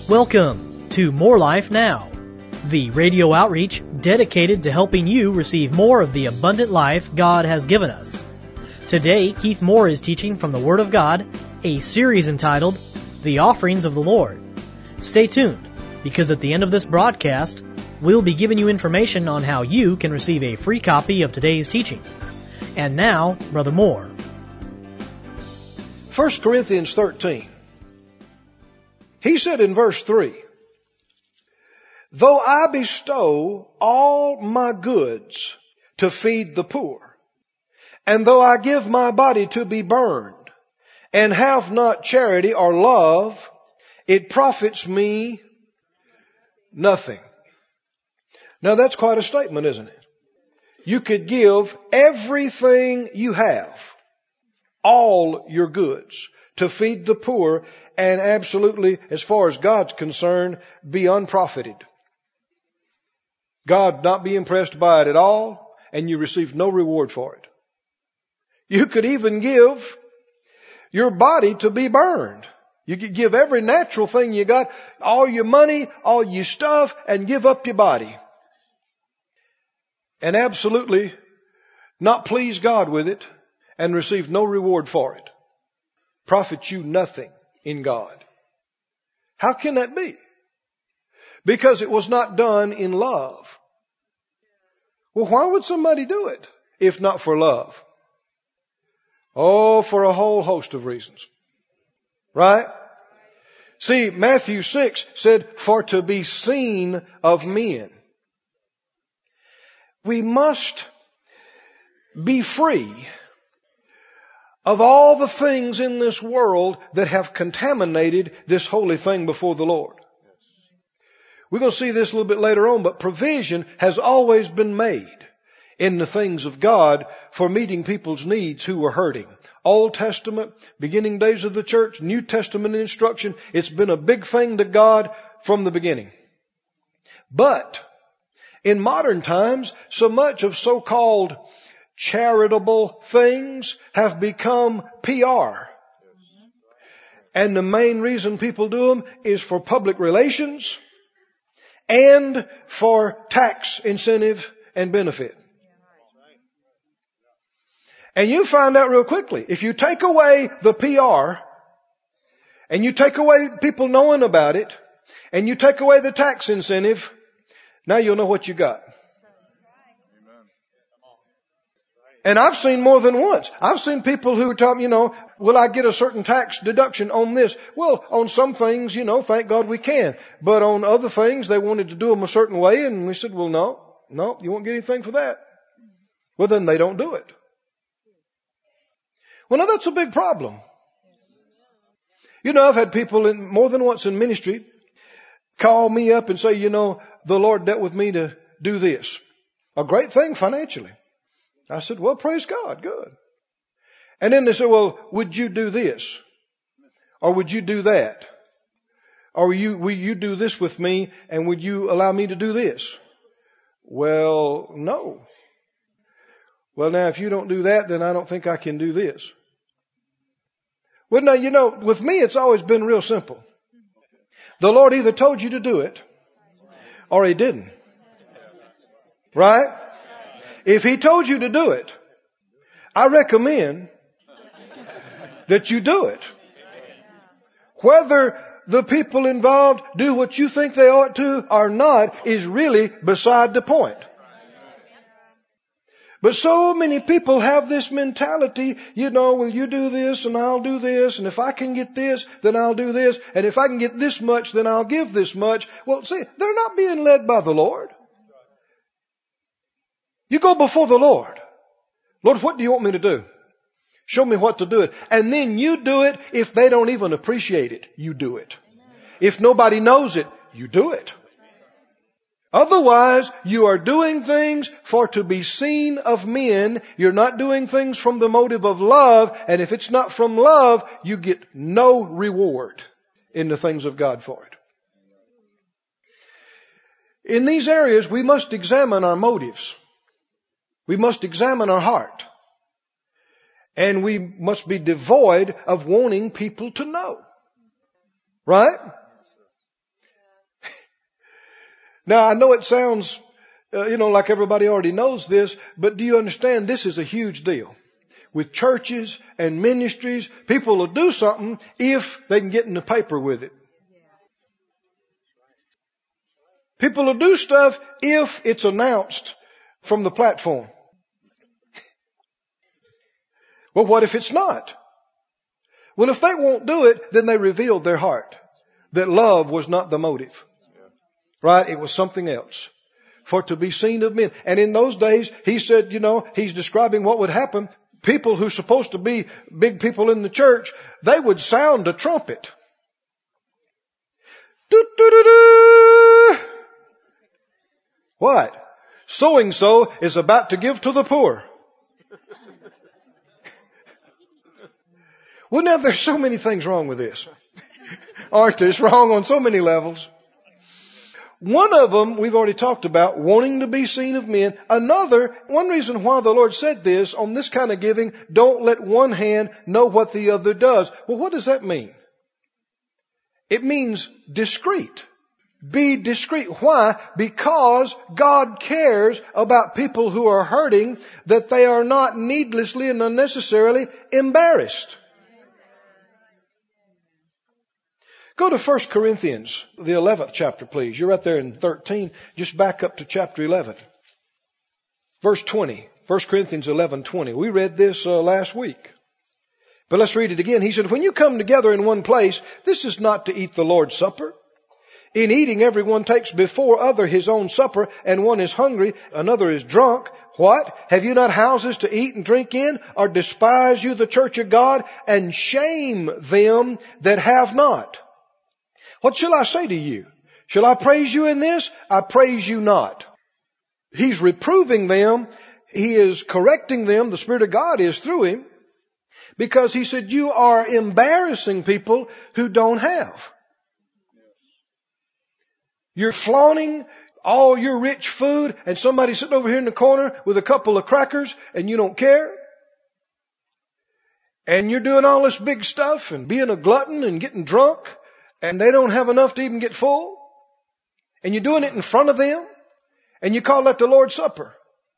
Welcome to More Life Now, the radio outreach dedicated to helping you receive more of the abundant life God has given us. Today, Keith Moore is teaching from the Word of God, a series entitled, The Offerings of the Lord. Stay tuned, because at the end of this broadcast, we'll be giving you information on how you can receive a free copy of today's teaching. And now, Brother Moore. 1 Corinthians 13. He said in verse 3, though I bestow all my goods to feed the poor, and though I give my body to be burned, and have not charity or love, it profits me nothing. Now that's quite a statement, isn't it? You could give everything you have, all your goods, to feed the poor, and absolutely, as far as God's concerned, be unprofited. God not be impressed by it at all, and you receive no reward for it. You could even give your body to be burned. You could give every natural thing you got, all your money, all your stuff, and give up your body. And absolutely not please God with it, and receive no reward for it. Profit you nothing in God. How can that be? Because it was not done in love. Well, why would somebody do it if not for love? Oh, for a whole host of reasons. Right? See, Matthew 6 said, for to be seen of men. We must be free of all the things in this world that have contaminated this holy thing before the Lord. We're going to see this a little bit later on, but provision has always been made in the things of God for meeting people's needs who are hurting. Old Testament, beginning days of the church, New Testament instruction, it's been a big thing to God from the beginning. But in modern times, so much of so-called charitable things have become PR. And the main reason people do them is for public relations and for tax incentive and benefit. And you find out real quickly, if you take away the PR and you take away people knowing about it and you take away the tax incentive, now you'll know what you got. And I've seen more than once. I've seen people who tell me, will I get a certain tax deduction on this? Well, on some things, thank God we can. But on other things, they wanted to do them a certain way. And we said, well, no, you won't get anything for that. Well, then they don't do it. Well, now that's a big problem. I've had people more than once in ministry call me up and say, the Lord dealt with me to do this. A great thing financially. I said, well, praise God, good. And then they said, well, would you do this? Or would you do that? Or will you do this with me, and would you allow me to do this? Well, no. Well, now, if you don't do that, then I don't think I can do this. Well, now, with me, it's always been real simple. The Lord either told you to do it, or He didn't. Right? If He told you to do it, I recommend that you do it. Whether the people involved do what you think they ought to or not is really beside the point. But so many people have this mentality, will you do this and I'll do this, and if I can get this, then I'll do this, and if I can get this much, then I'll give this much. Well, see, they're not being led by the Lord. You go before the Lord. Lord, what do you want me to do? Show me what to do it. And then you do it. If they don't even appreciate it, you do it. If nobody knows it, you do it. Otherwise, you are doing things for to be seen of men. You're not doing things from the motive of love. And if it's not from love, you get no reward in the things of God for it. In these areas, we must examine our motives. We must examine our heart. And we must be devoid of wanting people to know. Right? Now, I know it sounds, like everybody already knows this, but do you understand this is a huge deal? With churches and ministries, people will do something if they can get in the paper with it. People will do stuff if it's announced from the platform. Well, what if it's not? Well, if they won't do it, then they revealed their heart. That love was not the motive. Right? It was something else. For to be seen of men. And in those days, he said, he's describing what would happen. People who're supposed to be big people in the church, they would sound a trumpet. Do-do-do-do. What? So-and-so is about to give to the poor. Well, now there's so many things wrong with this. Aren't there? It's wrong on so many levels. One of them we've already talked about, wanting to be seen of men. One reason why the Lord said this on this kind of giving, don't let one hand know what the other does. Well, what does that mean? It means discreet. Be discreet. Why? Because God cares about people who are hurting, that they are not needlessly and unnecessarily embarrassed. Go to 1 Corinthians, the 11th chapter, please. You're right there in 13. Just back up to chapter 11. Verse 20. 1 Corinthians 11:20. We read this last week. But let's read it again. He said, when you come together in one place, this is not to eat the Lord's Supper. In eating, everyone takes before other his own supper, and one is hungry, another is drunk. What? Have you not houses to eat and drink in? Or despise you the church of God, and shame them that have not? What shall I say to you? Shall I praise you in this? I praise you not. He's reproving them. He is correcting them. The Spirit of God is through him. Because he said, you are embarrassing people who don't have. You're flaunting all your rich food, and somebody's sitting over here in the corner with a couple of crackers, and you don't care. And you're doing all this big stuff and being a glutton and getting drunk. And they don't have enough to even get full. And you're doing it in front of them. And you call that the Lord's Supper.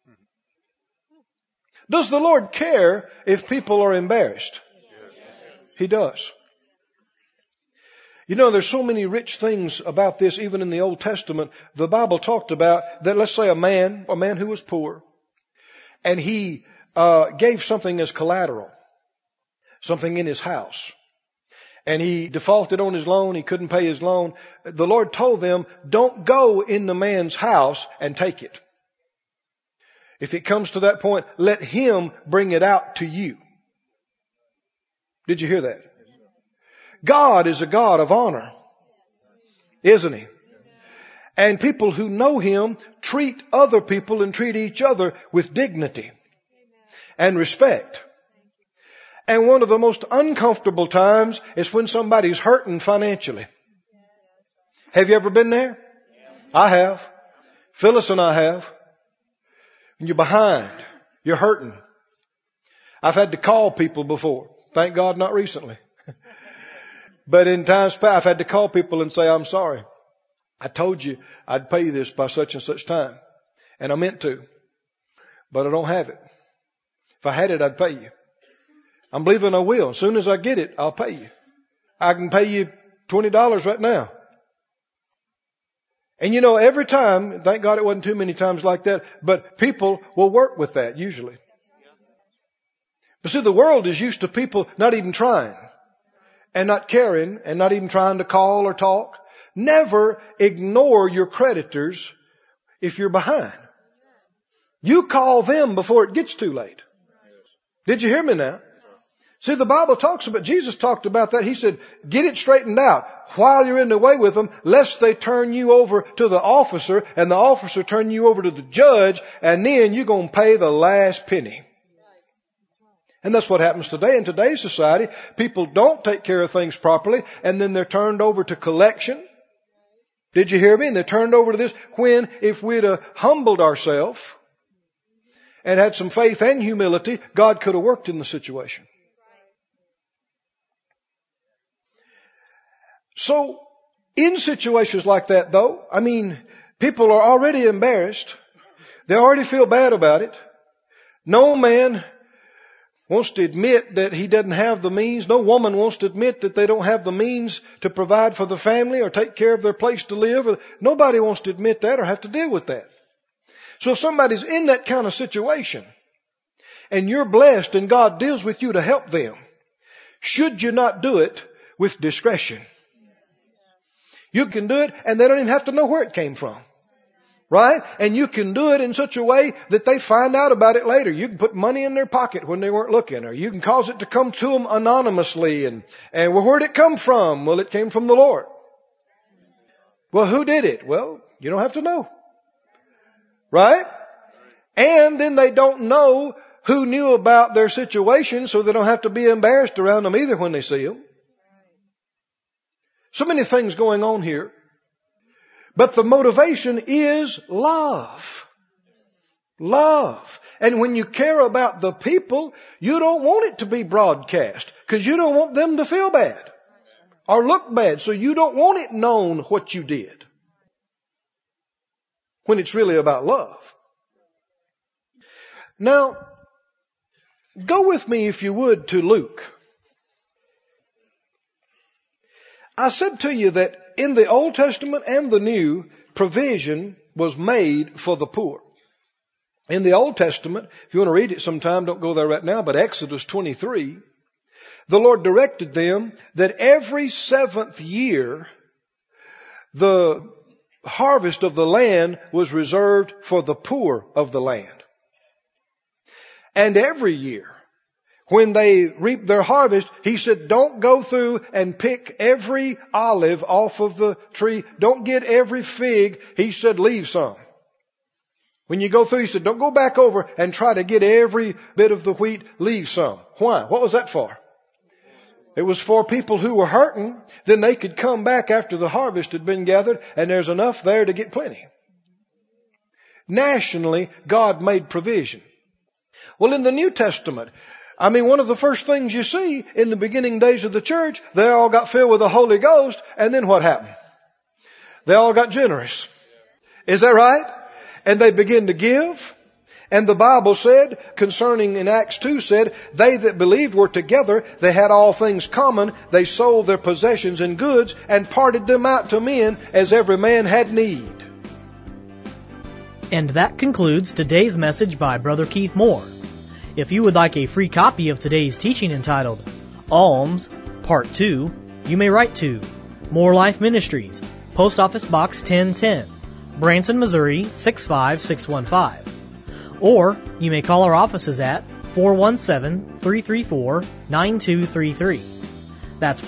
Does the Lord care if people are embarrassed? He does. There's so many rich things about this, even in the Old Testament. The Bible talked about that, let's say a man who was poor, and he gave something as collateral, something in his house. And he defaulted on his loan. He couldn't pay his loan. The Lord told them, don't go in the man's house and take it. If it comes to that point, let him bring it out to you. Did you hear that? God is a God of honor, isn't he? And people who know him treat other people and treat each other with dignity and respect. And one of the most uncomfortable times is when somebody's hurting financially. Have you ever been there? I have. Phyllis and I have. And you're behind. You're hurting. I've had to call people before. Thank God not recently. But in times past, I've had to call people and say, I'm sorry. I told you I'd pay this by such and such time. And I meant to. But I don't have it. If I had it, I'd pay you. I'm believing I will. As soon as I get it, I'll pay you. I can pay you $20 right now. And every time, thank God it wasn't too many times like that, but people will work with that usually. But see, the world is used to people not even trying and not caring and not even trying to call or talk. Never ignore your creditors if you're behind. You call them before it gets too late. Did you hear me now? See, the Bible talks about, Jesus talked about that. He said, get it straightened out while you're in the way with them, lest they turn you over to the officer and the officer turn you over to the judge, and then you're going to pay the last penny. And that's what happens today. In today's society, people don't take care of things properly, and then they're turned over to collection. Did you hear me? And they're turned over to this, when if we'd have humbled ourselves and had some faith and humility, God could have worked in the situation. So, in situations like that though, People are already embarrassed. They already feel bad about it. No man wants to admit that he doesn't have the means. No woman wants to admit that they don't have the means to provide for the family or take care of their place to live. Nobody wants to admit that or have to deal with that. So if somebody's in that kind of situation and you're blessed and God deals with you to help them, should you not do it with discretion? You can do it and they don't even have to know where it came from. Right? And you can do it in such a way that they find out about it later. You can put money in their pocket when they weren't looking, or you can cause it to come to them anonymously. And well, where'd it come from? Well, it came from the Lord. Well, who did it? Well, you don't have to know. Right? And then they don't know who knew about their situation, so they don't have to be embarrassed around them either when they see them. So many things going on here. But the motivation is love. Love. And when you care about the people, you don't want it to be broadcast because you don't want them to feel bad or look bad. So you don't want it known what you did when it's really about love. Now, go with me, if you would, to Luke. I said to you that in the Old Testament and the New, provision was made for the poor. In the Old Testament, if you want to read it sometime, don't go there right now, but Exodus 23, the Lord directed them that every 7th year, the harvest of the land was reserved for the poor of the land. And every year, when they reap their harvest, he said, don't go through and pick every olive off of the tree. Don't get every fig. He said, leave some. When you go through, he said, don't go back over and try to get every bit of the wheat. Leave some. Why? What was that for? It was for people who were hurting. Then they could come back after the harvest had been gathered, and there's enough there to get plenty. Nationally, God made provision. Well, in the New Testament, one of the first things you see in the beginning days of the church, they all got filled with the Holy Ghost, and then what happened? They all got generous. Is that right? And they began to give. And the Bible said, concerning in Acts 2 said, they that believed were together, they had all things common, they sold their possessions and goods, and parted them out to men as every man had need. And that concludes today's message by Brother Keith Moore. If you would like a free copy of today's teaching entitled Alms, Part 2, you may write to More Life Ministries, Post Office Box 1010, Branson, Missouri 65615. Or you may call our offices at 417-334-9233. That's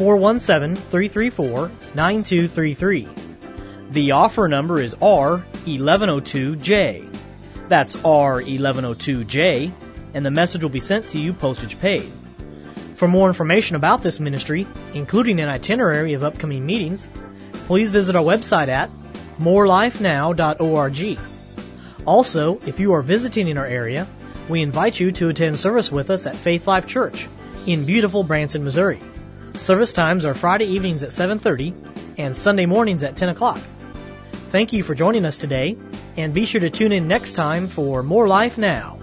417-334-9233. The offer number is R1102J. That's R1102J. And the message will be sent to you postage paid. For more information about this ministry, including an itinerary of upcoming meetings, please visit our website at morelifenow.org. Also, if you are visiting in our area, we invite you to attend service with us at Faith Life Church in beautiful Branson, Missouri. Service times are Friday evenings at 7:30 and Sunday mornings at 10 o'clock. Thank you for joining us today, and be sure to tune in next time for More Life Now.